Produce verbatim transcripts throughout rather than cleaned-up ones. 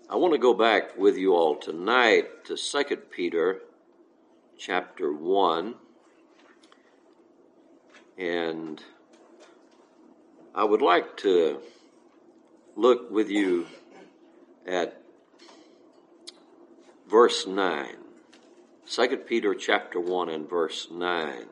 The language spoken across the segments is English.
I want to go back with you all tonight to Second Peter chapter one, and I would like to look with you at verse nine. Second Peter chapter one and verse nine.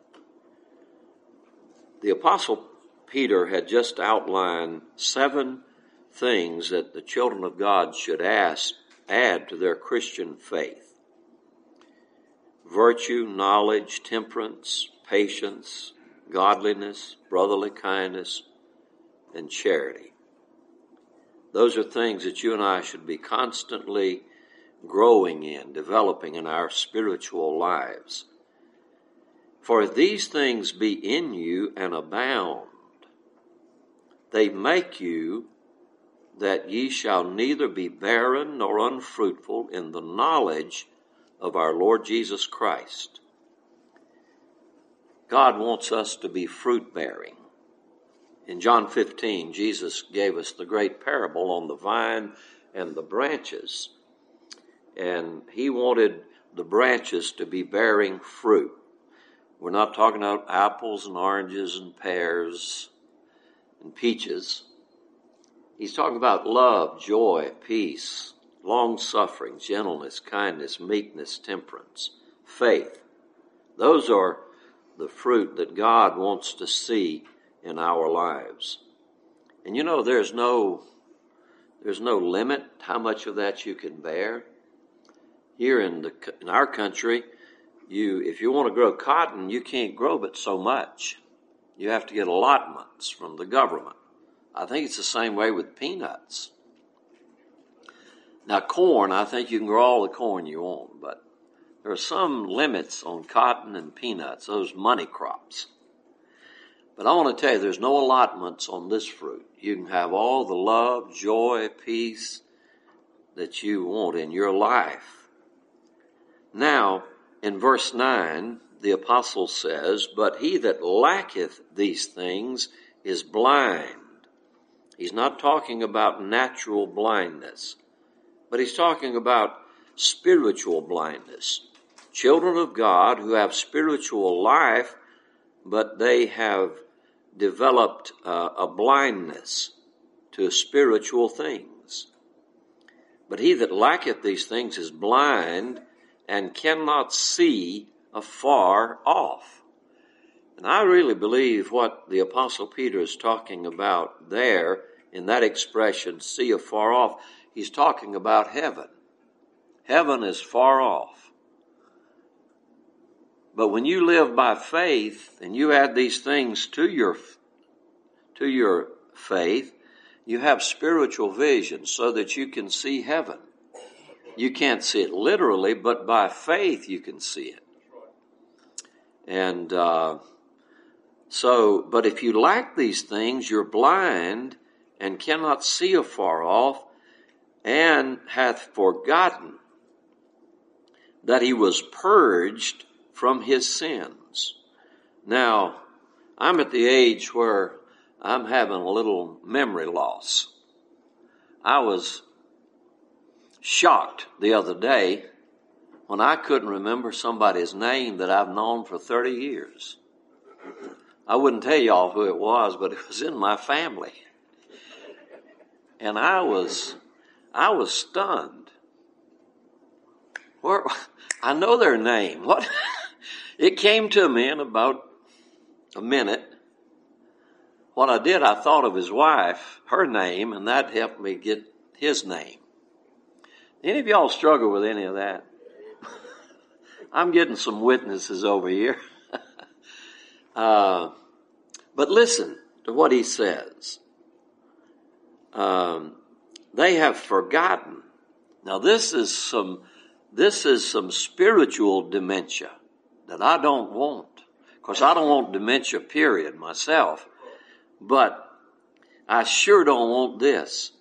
The Apostle Peter had just outlined seven things that the children of God should ask, add to their Christian faith. Virtue, knowledge, temperance, patience, godliness, brotherly kindness, and charity. Those are things that you and I should be constantly growing in, developing in our spiritual lives. For if these things be in you and abound, they make you that ye shall neither be barren nor unfruitful in the knowledge of our Lord Jesus Christ. God wants us to be fruit-bearing. In John fifteen, Jesus gave us the great parable on the vine and the branches. And he wanted the branches to be bearing fruit. We're not talking about apples and oranges and pears and peaches. He's talking about love, joy, peace, long-suffering, gentleness, kindness, meekness, temperance, faith. Those are the fruit that God wants to see in our lives. And you know, there's no, there's no limit how much of that you can bear. Here in the in our country, you if you want to grow cotton, you can't grow but so much. You have to get allotments from the government. I think it's the same way with peanuts. Now, corn, I think you can grow all the corn you want, but there are some limits on cotton and peanuts, those money crops. But I want to tell you, there's no allotments on this fruit. You can have all the love, joy, peace that you want in your life. Now, in verse nine, the apostle says, "But he that lacketh these things is blind." He's not talking about natural blindness, but he's talking about spiritual blindness. Children of God who have spiritual life, but they have developed uh, a blindness to spiritual things. But he that lacketh these things is blind and cannot see afar off. And I really believe what the Apostle Peter is talking about there in that expression, see afar off, he's talking about heaven. Heaven is far off. But when you live by faith and you add these things to your, to your faith, you have spiritual vision so that you can see heaven. You can't see it literally, but by faith you can see it. And uh, so, but if you lack these things, you're blind and cannot see afar off, and hath forgotten that he was purged from his sins. Now, I'm at the age where I'm having a little memory loss. I was shocked the other day when I couldn't remember somebody's name that I've known for thirty years. I wouldn't tell y'all who it was, but it was in my family. And I was, I was stunned. Where, I know their name. What? It came to me in about a minute. What I did, I thought of his wife, her name, and that helped me get his name. Any of y'all struggle with any of that? I'm getting some witnesses over here. uh, but listen to what he says. Um, they have forgotten. Now this is some, this is some spiritual dementia that I don't want. Of course, I don't want dementia, period, myself. But I sure don't want this.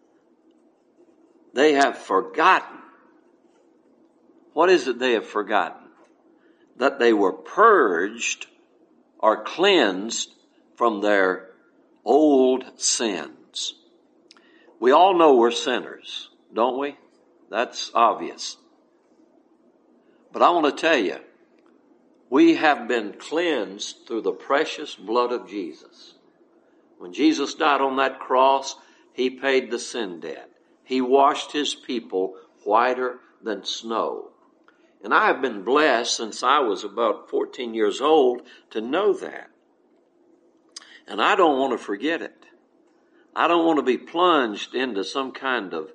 They have forgotten. What is it they have forgotten? That they were purged or cleansed from their old sins. We all know we're sinners. don't we? That's obvious. But I want to tell you, we have been cleansed through the precious blood of Jesus. When Jesus died on that cross, he paid the sin debt. He washed his people whiter than snow. And I have been blessed since I was about fourteen years old to know that. And I don't want to forget it. I don't want to be plunged into some kind of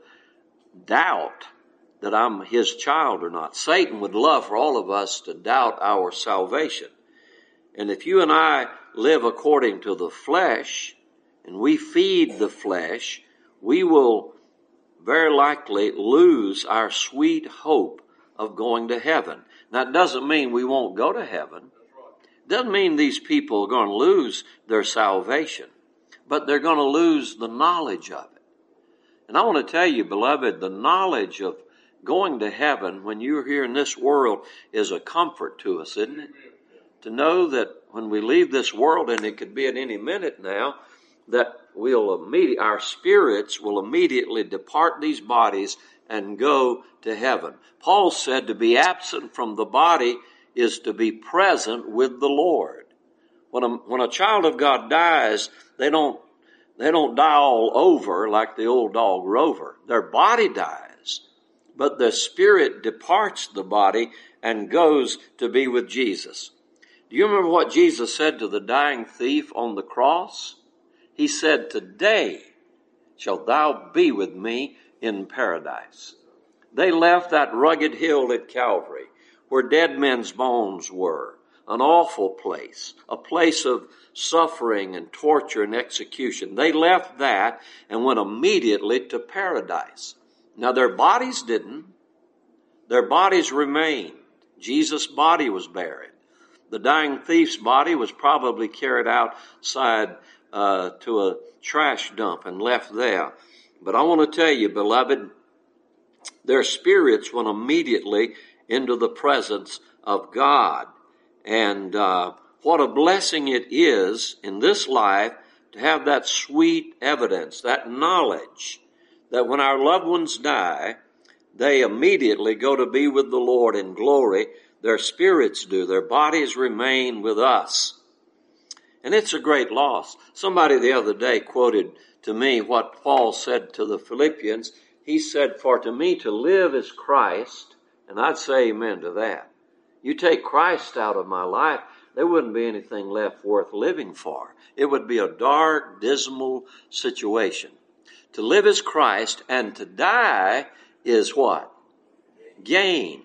doubt that I'm his child or not. Satan would love for all of us to doubt our salvation. And if you and I live according to the flesh, and we feed the flesh, we will very likely lose our sweet hope of going to heaven. Now, it doesn't mean we won't go to heaven. It doesn't mean these people are going to lose their salvation, but they're going to lose the knowledge of it. And I want to tell you, beloved, the knowledge of going to heaven when you're here in this world is a comfort to us, isn't it? To know that when we leave this world, and it could be at any minute now, that we'll immediately, our spirits will immediately depart these bodies and go to heaven. Paul said to be absent from the body is to be present with the Lord. When a, when a child of God dies, they don't, they don't die all over like the old dog Rover. Their body dies, but their spirit departs the body and goes to be with Jesus. Do you remember what Jesus said to the dying thief on the cross? He said, "Today shalt thou be with me in paradise." They left that rugged hill at Calvary where dead men's bones were, an awful place, a place of suffering and torture and execution. They left that and went immediately to paradise. Now their bodies didn't. Their bodies remained. Jesus' body was buried. The dying thief's body was probably carried outside uh, to a trash dump and left there. But I want to tell you, beloved, their spirits went immediately into the presence of God. And uh, what a blessing it is in this life to have that sweet evidence, that knowledge that when our loved ones die, they immediately go to be with the Lord in glory. Their spirits do. Their bodies remain with us. And it's a great loss. Somebody the other day quoted to me what Paul said to the Philippians. He said, "For to me to live is Christ," and I'd say amen to that. You take Christ out of my life, there wouldn't be anything left worth living for. It would be a dark, dismal situation. To live is Christ, and to die is what? Gain.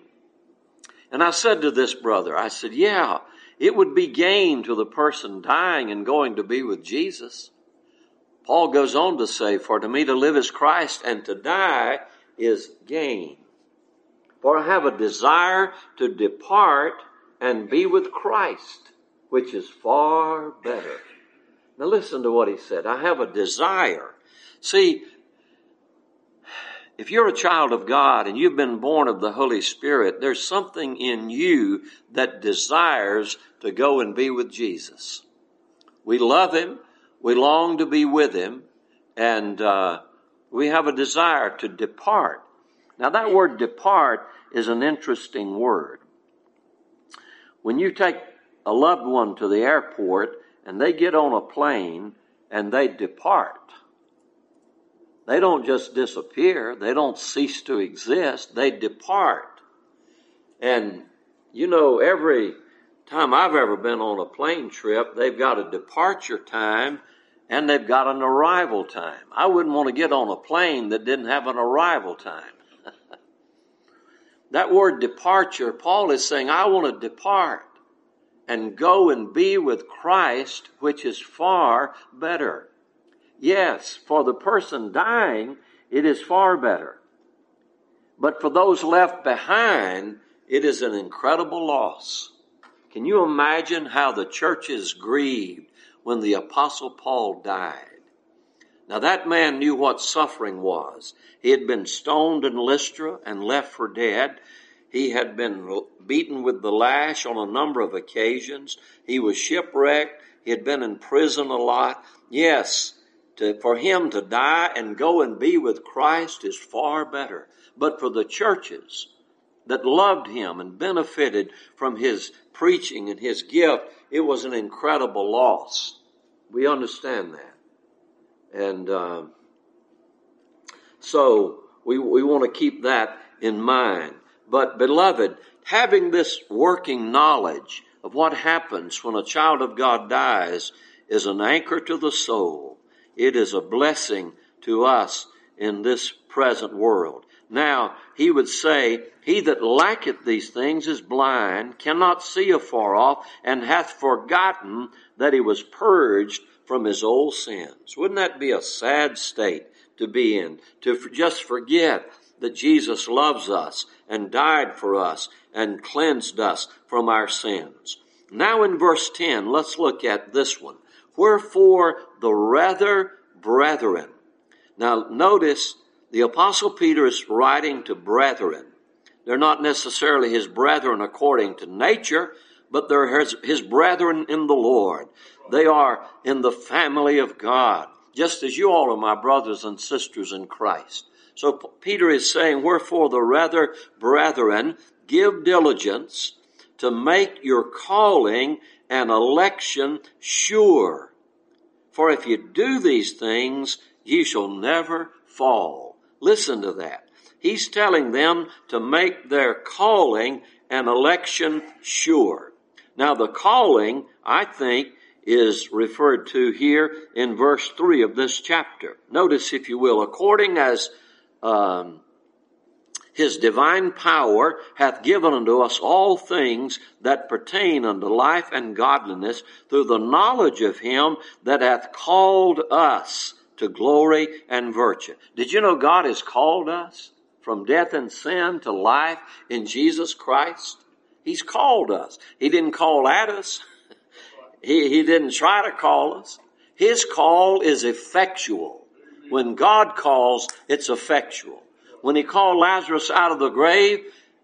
And I said to this brother, I said, yeah, it would be gain to the person dying and going to be with Jesus. Paul goes on to say, "For to me to live is Christ, and to die is gain. For I have a desire to depart and be with Christ, which is far better." Now listen to what he said. I have a desire. See, if you're a child of God and you've been born of the Holy Spirit, there's something in you that desires to go and be with Jesus. We love him. We long to be with him. And uh, we have a desire to depart. Now that word depart is an interesting word. When you take a loved one to the airport and they get on a plane and they depart, they don't just disappear. They don't cease to exist. They depart. And, you know, every time I've ever been on a plane trip, they've got a departure time and they've got an arrival time. I wouldn't want to get on a plane that didn't have an arrival time. That word departure, Paul is saying, I want to depart and go and be with Christ, which is far better. Yes, for the person dying, it is far better. But for those left behind, it is an incredible loss. Can you imagine how the churches grieved when the Apostle Paul died? Now that man knew what suffering was. He had been stoned in Lystra and left for dead. He had been beaten with the lash on a number of occasions. He was shipwrecked. He had been in prison a lot. Yes, To, for him to die and go and be with Christ is far better. But for the churches that loved him and benefited from his preaching and his gift, it was an incredible loss. We understand that. And uh, so we, we want to keep that in mind. But beloved, having this working knowledge of what happens when a child of God dies is an anchor to the soul. It is a blessing to us in this present world. Now, he would say, he that lacketh these things is blind, cannot see afar off, and hath forgotten that he was purged from his old sins. Wouldn't that be a sad state to be in? To just forget that Jesus loves us and died for us and cleansed us from our sins. Now in verse ten, let's look at this one. Wherefore the rather, brethren. Now notice the Apostle Peter is writing to brethren. They're not necessarily his brethren according to nature, but they're his, his brethren in the Lord. They are in the family of God, just as you all are my brothers and sisters in Christ. So Peter is saying, wherefore the rather, brethren, give diligence to make your calling and election sure. For if you do these things, ye shall never fall. Listen to that. He's telling them to make their calling and election sure. Now the calling, I think, is referred to here in verse three of this chapter. Notice, if you will, according as um, his divine power hath given unto us all things that pertain unto life and godliness through the knowledge of him that hath called us to glory and virtue. Did you know God has called us from death and sin to life in Jesus Christ? He's called us. He didn't call at us. He, he didn't try to call us. His call is effectual. When God calls, it's effectual. When he called Lazarus out of the grave,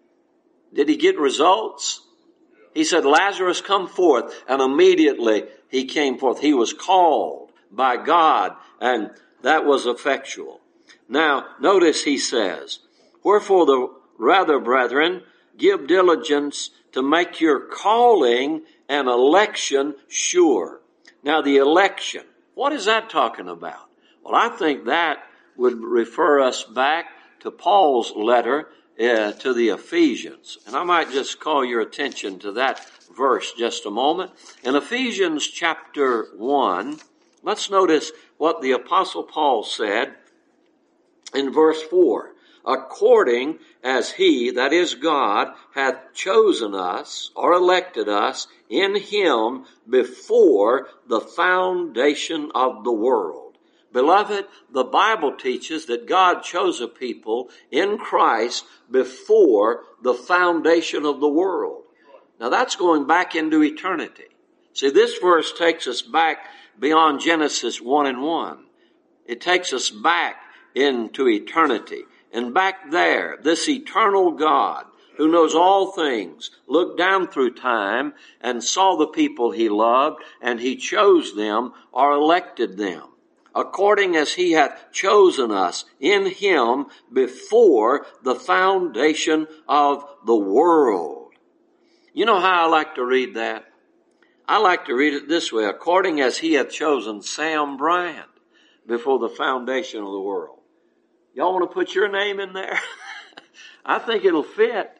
did he get results? He said, Lazarus, come forth. And immediately he came forth. He was called by God, and that was effectual. Now, notice he says, wherefore the rather, brethren, give diligence to make your calling and election sure. Now, the election, what is that talking about? Well, I think that would refer us back to Paul's letter uh, to the Ephesians. And I might just call your attention to that verse just a moment. In Ephesians chapter one, let's notice what the Apostle Paul said in verse four. According as he, that is God, hath chosen us, or elected us, in him before the foundation of the world. Beloved, the Bible teaches that God chose a people in Christ before the foundation of the world. Now that's going back into eternity. See, this verse takes us back beyond Genesis one and one. It takes us back into eternity. And back there, this eternal God, who knows all things, looked down through time and saw the people he loved, and he chose them or elected them, according as he hath chosen us in him before the foundation of the world. You know how I like to read that? I like to read it this way, according as he hath chosen Sam Bryant before the foundation of the world. Y'all want to put your name in there? I think it'll fit.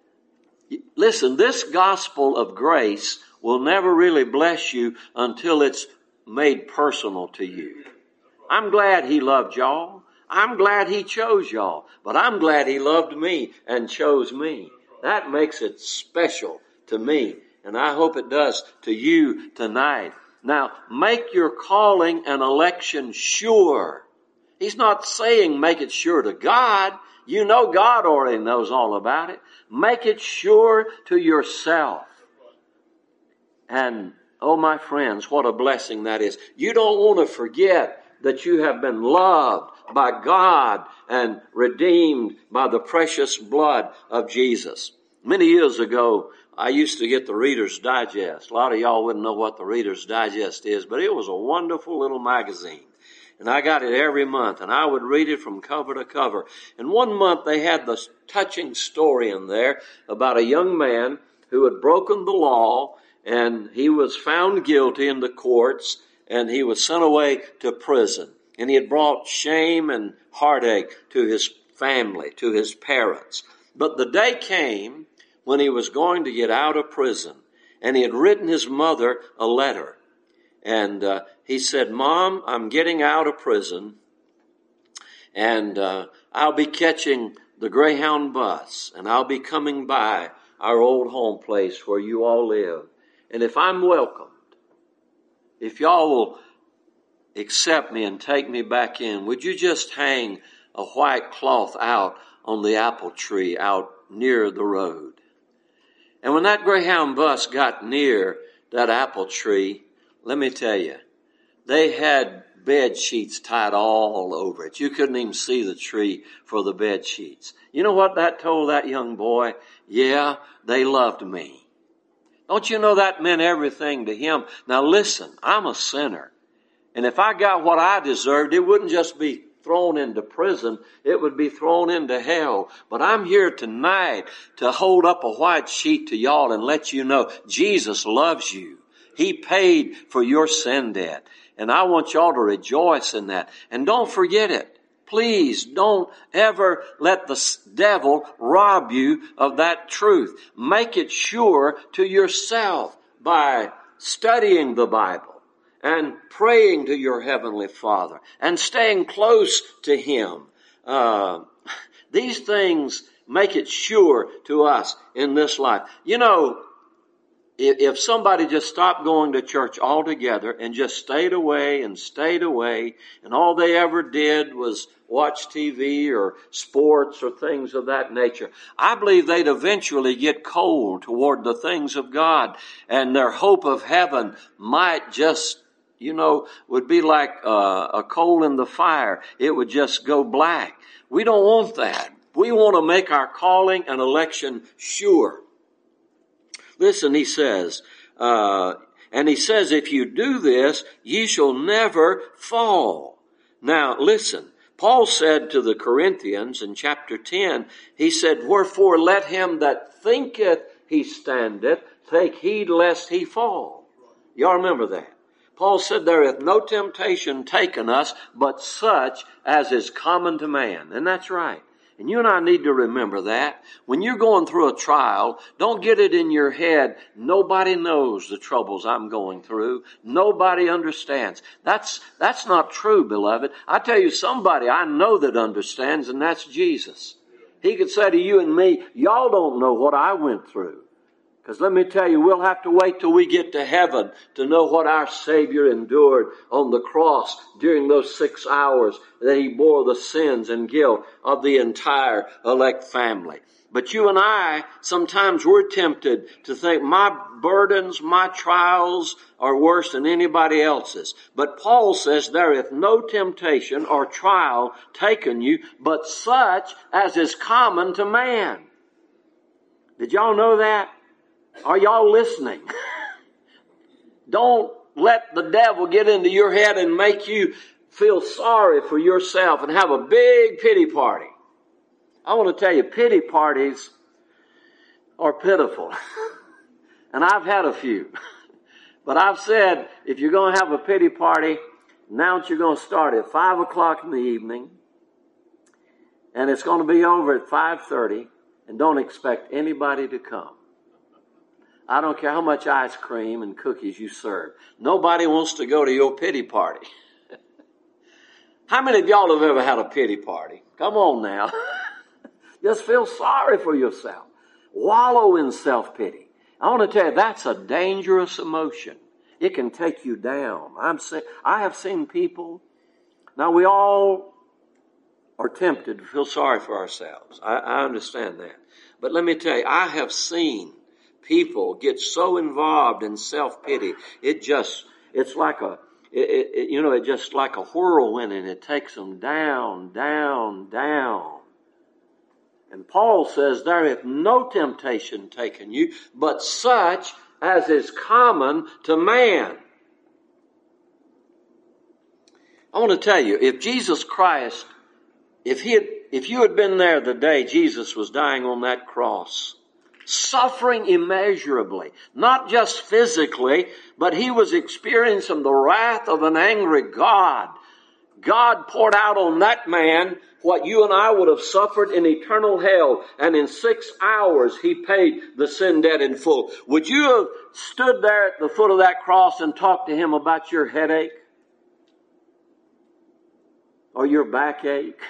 Listen, this gospel of grace will never really bless you until it's made personal to you. I'm glad he loved y'all. I'm glad he chose y'all. But I'm glad he loved me and chose me. That makes it special to me. And I hope it does to you tonight. Now, make your calling and election sure. He's not saying make it sure to God. You know God already knows all about it. Make it sure to yourself. And, oh my friends, what a blessing that is. You don't want to forget that you have been loved by God and redeemed by the precious blood of Jesus. Many years ago, I used to get the Reader's Digest. A lot of y'all wouldn't know what the Reader's Digest is, but it was a wonderful little magazine. And I got it every month, and I would read it from cover to cover. And one month they had this touching story in there about a young man who had broken the law, and he was found guilty in the courts, and he was sent away to prison. And he had brought shame and heartache to his family, to his parents. But the day came when he was going to get out of prison, and he had written his mother a letter. And uh, he said, Mom, I'm getting out of prison, and uh, I'll be catching the Greyhound bus, and I'll be coming by our old home place where you all live. And if I'm welcomed, if y'all will accept me and take me back in, would you just hang a white cloth out on the apple tree out near the road? And when that Greyhound bus got near that apple tree, let me tell you, they had bed sheets tied all over it. You couldn't even see the tree for the bed sheets. You know what that told that young boy? Yeah, they loved me. Don't you know that meant everything to him? Now listen, I'm a sinner. And if I got what I deserved, it wouldn't just be thrown into prison, it would be thrown into hell. But I'm here tonight to hold up a white sheet to y'all and let you know Jesus loves you. He paid for your sin debt. And I want y'all to rejoice in that. And don't forget it. Please don't ever let the devil rob you of that truth. Make it sure to yourself by studying the Bible and praying to your Heavenly Father and staying close to Him. Uh, these things make it sure to us in this life. You know, if somebody just stopped going to church altogether and just stayed away and stayed away, and all they ever did was watch T V or sports or things of that nature, I believe they'd eventually get cold toward the things of God, and their hope of heaven might just, you know, would be like uh, a coal in the fire. It would just go black. We don't want that. We want to make our calling and election sure. Listen, he says, uh, and he says, if you do this, ye shall never fall. Now, listen, Paul said to the Corinthians in chapter ten, he said, wherefore let him that thinketh he standeth take heed lest he fall. Y'all remember that? Paul said, there hath no temptation taken us, but such as is common to man. And that's right. And you and I need to remember that. When you're going through a trial, don't get it in your head, nobody knows the troubles I'm going through. Nobody understands. That's, that's not true, beloved. I tell you, somebody I know that understands, and that's Jesus. He could say to you and me, y'all don't know what I went through. Because let me tell you, we'll have to wait till we get to heaven to know what our Savior endured on the cross during those six hours that He bore the sins and guilt of the entire elect family. But you and I, sometimes we're tempted to think my burdens, my trials are worse than anybody else's. But Paul says, there is no temptation or trial taken you, but such as is common to man. Did y'all know that? Are y'all listening? Don't let the devil get into your head and make you feel sorry for yourself and have a big pity party. I want to tell you, pity parties are pitiful. And I've had a few. But I've said, if you're going to have a pity party, now you're going to start at five o'clock in the evening. And it's going to be over at five thirty. And don't expect anybody to come. I don't care how much ice cream and cookies you serve. Nobody wants to go to your pity party. How many of y'all have ever had a pity party? Come on now. Just feel sorry for yourself. Wallow in self-pity. I want to tell you, that's a dangerous emotion. It can take you down. I'm say, I have seen people. Now, we all are tempted to feel sorry for ourselves. I, I understand that. But let me tell you, I have seen people get so involved in self-pity, it just, it's like a, it, it, you know, it's just like a whirlwind, and it takes them down, down, down. And Paul says, there hath no temptation taken you, but such as is common to man. I want to tell you, if Jesus Christ, if he had, if you had been there the day Jesus was dying on that cross, suffering immeasurably, not just physically, but he was experiencing the wrath of an angry God. God poured out on that man what you and I would have suffered in eternal hell, and in six hours he paid the sin debt in full. Would you have stood there at the foot of that cross and talked to him about your headache? Or your backache?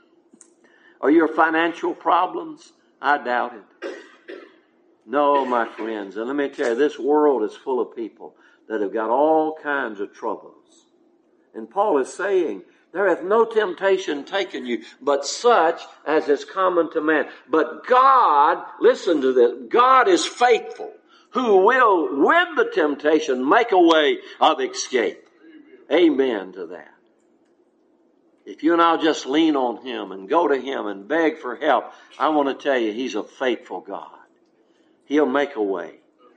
Or your financial problems? I doubt it. No, my friends, and let me tell you, this world is full of people that have got all kinds of troubles. And Paul is saying, there hath no temptation taken you, but such as is common to man. But God, listen to this, God is faithful, who will, with the temptation, make a way of escape. Amen to that. If you and I'll just lean on him and go to him and beg for help, I want to tell you, he's a faithful God. He'll make a way.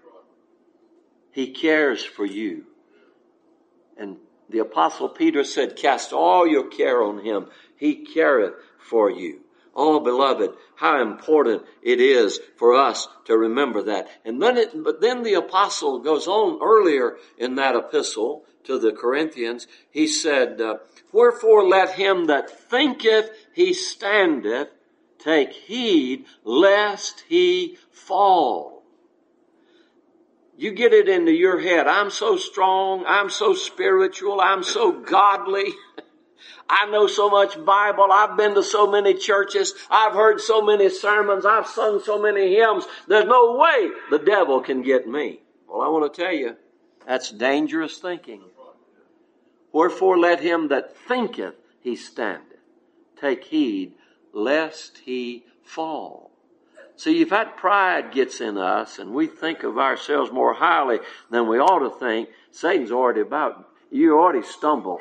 He cares for you. And the Apostle Peter said, cast all your care on him. He careth for you. Oh, beloved, how important it is for us to remember that. And then it, but then the Apostle goes on earlier in that epistle to the Corinthians. He said, uh, wherefore let him that thinketh he standeth take heed lest he fall. You get it into your head. I'm so strong. I'm so spiritual. I'm so godly. I know so much Bible. I've been to so many churches. I've heard so many sermons. I've sung so many hymns. There's no way the devil can get me. Well, I want to tell you, that's dangerous thinking. Wherefore let him that thinketh he standeth take heed lest he fall. See, if that pride gets in us and we think of ourselves more highly than we ought to think, Satan's already about, you already stumbled.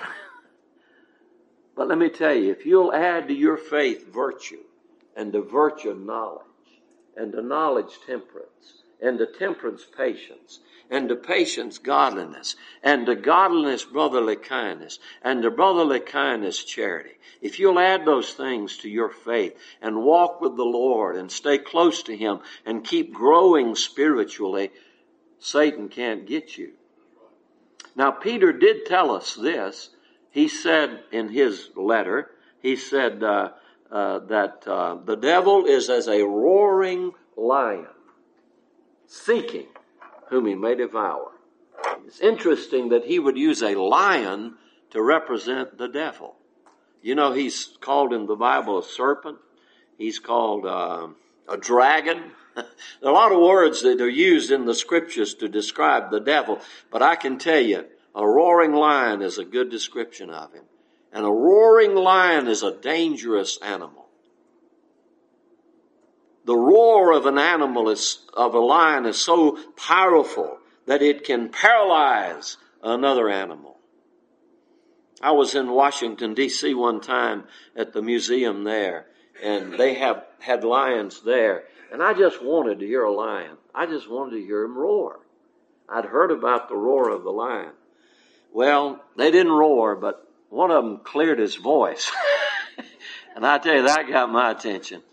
But let me tell you, if you'll add to your faith virtue, and to virtue knowledge, and to knowledge temperance, and to temperance patience, and to patience godliness, and to godliness brotherly kindness, and to brotherly kindness charity. If you'll add those things to your faith and walk with the Lord and stay close to him and keep growing spiritually, Satan can't get you. Now, Peter did tell us this. He said in his letter, he said uh, uh, that uh, the devil is as a roaring lion, seeking whom he may devour. It's interesting that he would use a lion to represent the devil. You know, he's called in the Bible a serpent. He's called uh, a dragon. There are a lot of words that are used in the scriptures to describe the devil. But I can tell you, a roaring lion is a good description of him. And a roaring lion is a dangerous animal. The roar of an animal is, of a lion is so powerful that it can paralyze another animal. I was in Washington, D C one time at the museum there, and they have had lions there. And I just wanted to hear a lion. I just wanted to hear him roar. I'd heard about the roar of the lion. Well, they didn't roar, but one of them cleared his voice. And I tell you, that got my attention.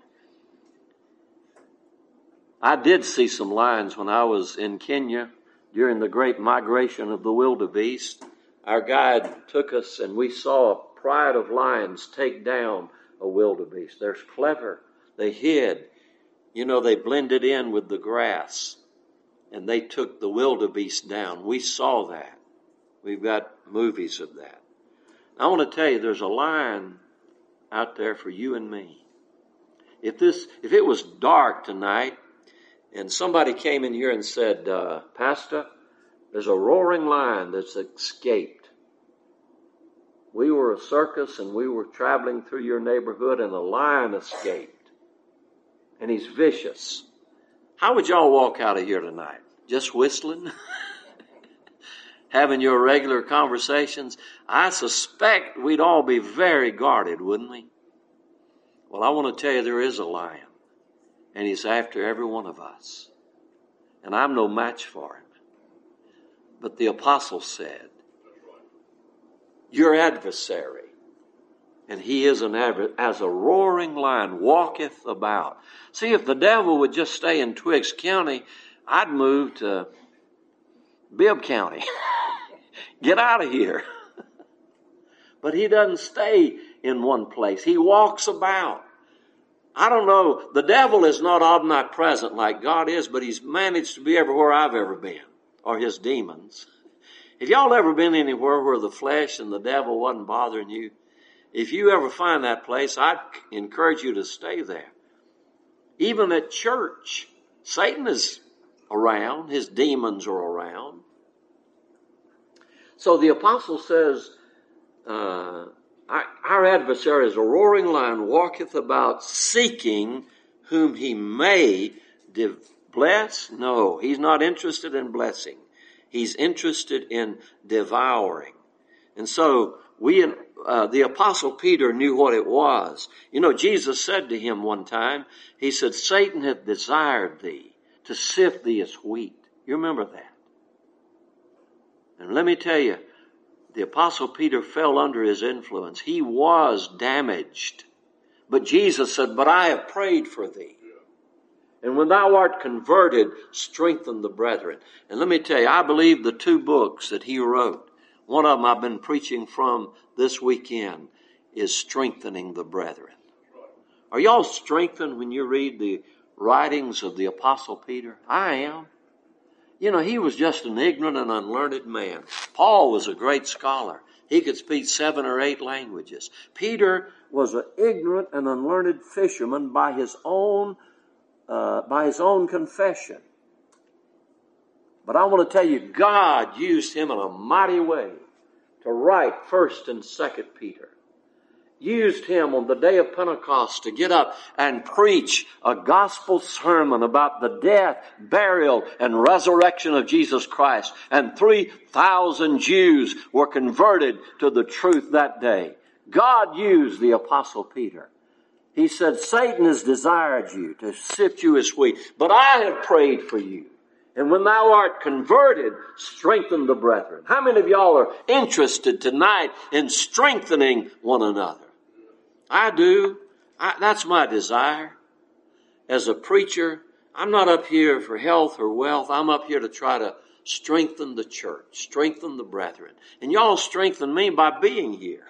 I did see some lions when I was in Kenya during the great migration of the wildebeest. Our guide took us and we saw a pride of lions take down a wildebeest. They're clever. They hid. You know, they blended in with the grass and they took the wildebeest down. We saw that. We've got movies of that. I want to tell you, there's a lion out there for you and me. If this, if it was dark tonight and somebody came in here and said, uh, Pastor, there's a roaring lion that's escaped. We were a circus and we were traveling through your neighborhood and a lion escaped. And he's vicious. How would y'all walk out of here tonight? Just whistling? Having your regular conversations? I suspect we'd all be very guarded, wouldn't we? Well, I want to tell you there is a lion. And he's after every one of us. And I'm no match for him. But the apostle said, your adversary. And he is an adversary, as a roaring lion walketh about. See, if the devil would just stay in Twiggs County, I'd move to Bibb County. Get out of here. But he doesn't stay in one place. He walks about. I don't know. The devil is not omnipresent like God is, but he's managed to be everywhere I've ever been, or his demons. Have y'all ever been anywhere where the flesh and the devil wasn't bothering you? If you ever find that place, I'd encourage you to stay there. Even at church, Satan is around. His demons are around. So the apostle says, uh, our, our adversary is a roaring lion, walketh about seeking whom he may div- bless. No, he's not interested in blessing. He's interested in devouring. And so we, uh, the apostle Peter knew what it was. You know, Jesus said to him one time, he said, Satan hath desired thee to sift thee as wheat. You remember that? And let me tell you, the apostle Peter fell under his influence. He was damaged. But Jesus said, but I have prayed for thee. And when thou art converted, strengthen the brethren. And let me tell you, I believe the two books that he wrote, one of them I've been preaching from this weekend, is Strengthening the Brethren. Are y'all strengthened when you read the writings of the apostle Peter? I am. You know, he was just an ignorant and unlearned man. Paul was a great scholar. He could speak seven or eight languages. Peter was an ignorant and unlearned fisherman by his own, uh, by his own confession. But I want to tell you, God used him in a mighty way to write First and Second Peter. Used him on the day of Pentecost to get up and preach a gospel sermon about the death, burial, and resurrection of Jesus Christ. And three thousand Jews were converted to the truth that day. God used the apostle Peter. He said, Satan has desired you to sift you as wheat, but I have prayed for you. And when thou art converted, strengthen the brethren. How many of y'all are interested tonight in strengthening one another? I do. I, that's my desire. As a preacher, I'm not up here for health or wealth. I'm up here to try to strengthen the church, strengthen the brethren. And y'all strengthen me by being here.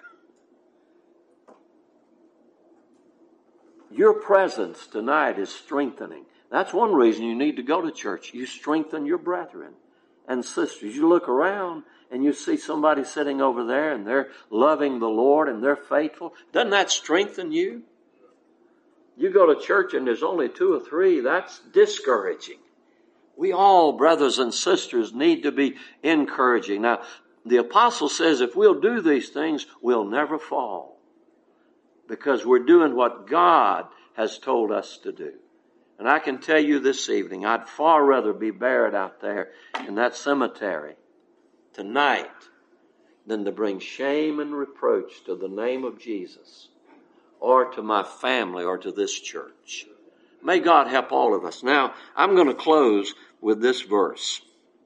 Your presence tonight is strengthening. That's one reason you need to go to church. You strengthen your brethren and sisters. You look around and you see somebody sitting over there and they're loving the Lord and they're faithful. Doesn't that strengthen you? You go to church and there's only two or three. That's discouraging. We all, brothers and sisters, need to be encouraging. Now, the apostle says if we'll do these things, we'll never fall. Because we're doing what God has told us to do. And I can tell you this evening, I'd far rather be buried out there in that cemetery tonight than to bring shame and reproach to the name of Jesus or to my family or to this church. May God help all of us. Now, I'm going to close with this verse.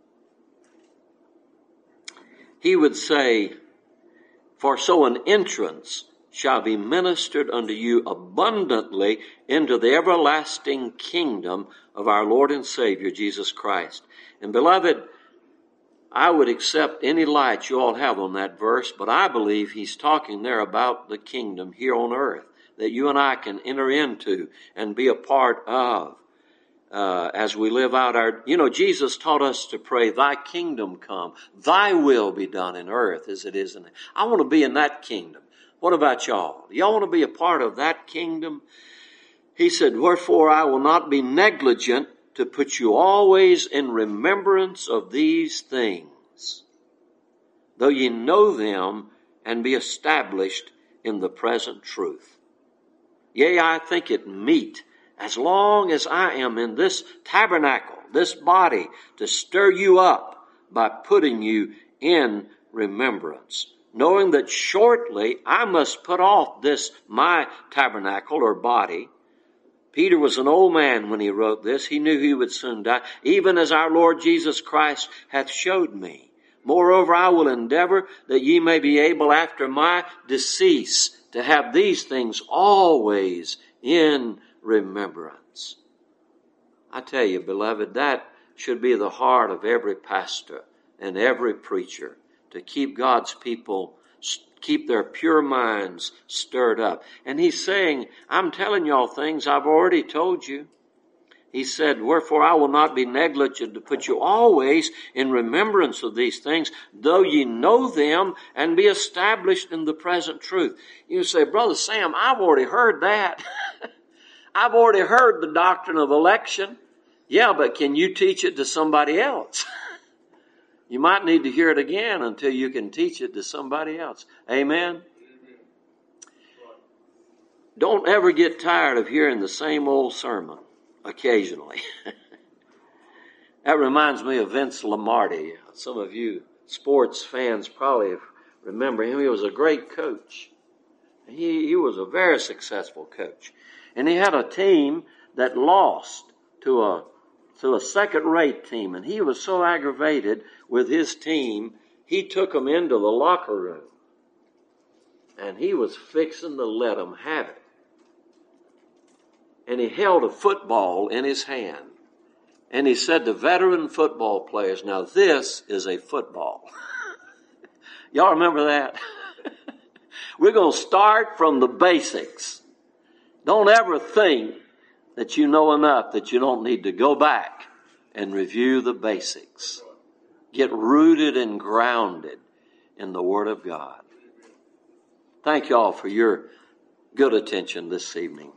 He would say, for so an entrance shall be ministered unto you abundantly into the everlasting kingdom of our Lord and Savior, Jesus Christ. And beloved, I would accept any light you all have on that verse, but I believe he's talking there about the kingdom here on earth that you and I can enter into and be a part of uh, as we live out our... You know, Jesus taught us to pray, thy kingdom come, thy will be done in earth as it is in heaven. I want to be in that kingdom. What about y'all? Y'all want to be a part of that kingdom? He said, wherefore I will not be negligent to put you always in remembrance of these things, though ye know them and be established in the present truth. Yea, I think it meet, as long as I am in this tabernacle, this body, to stir you up by putting you in remembrance, knowing that shortly I must put off this my tabernacle or body. Peter was an old man when he wrote this. He knew he would soon die, even as our Lord Jesus Christ hath showed me. Moreover, I will endeavor that ye may be able after my decease to have these things always in remembrance. I tell you, beloved, that should be the heart of every pastor and every preacher, to keep God's people, keep their pure minds stirred up. And he's saying, I'm telling y'all things I've already told you. He said, wherefore I will not be negligent to put you always in remembrance of these things, though ye know them and be established in the present truth. You say, Brother Sam, I've already heard that. I've already heard the doctrine of election. Yeah, but can you teach it to somebody else? You might need to hear it again until you can teach it to somebody else. Amen? Don't ever get tired of hearing the same old sermon occasionally. That reminds me of Vince Lombardi. Some of you sports fans probably remember him. He was a great coach. He, he was a very successful coach. And he had a team that lost to a to a second-rate team. And he was so aggravated with his team, he took them into the locker room. And he was fixing to let them have it. And he held a football in his hand. And he said to veteran football players, now this is a football. Y'all remember that? We're going to start from the basics. Don't ever think that you know enough that you don't need to go back and review the basics. Get rooted and grounded in the Word of God. Thank you all for your good attention this evening.